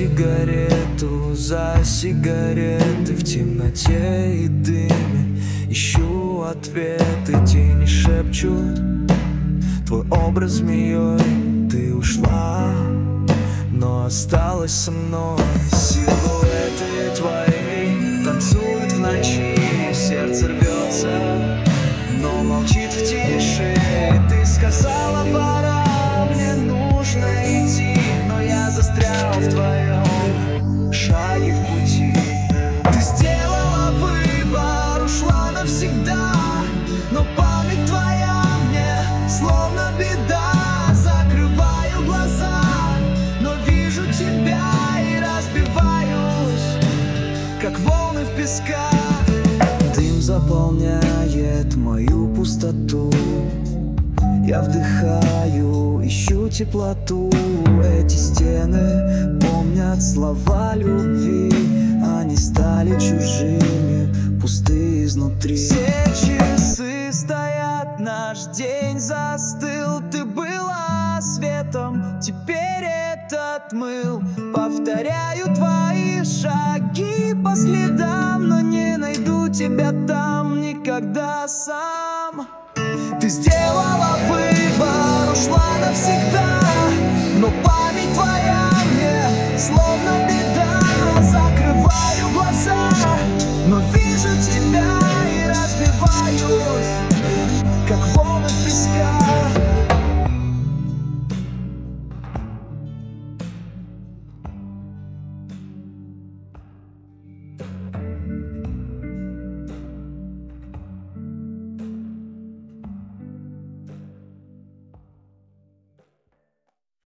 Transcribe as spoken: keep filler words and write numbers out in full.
сигарету за сигареты в темноте и дыме. Ищу ответы, тени шепчут твой образ змеей. Ты ушла, но осталась со мной. Силуэты твои танцуют в ночи, сердце рвется, но молчит в тиши. Ты сказала, пора, мне нужно идти, но я застрял в твоем шаге в пути. Ты сделала выбор, ушла навсегда, но память твоя мне словно беда. Закрываю глаза, но вижу тебя и разбиваюсь, как волны в песках. Дым заполняет мою пустоту, я вдыхаю, ищу теплоту. Эти стены помнят слова любви, они стали чужими, пустые изнутри. Все часы стоят, наш день застыл. Ты была светом, теперь этот мыл. Повторяю твои шаги по следам, но не найду тебя там никогда сам. Ты сделала выбор, ушла навсегда, но память твоя мне словно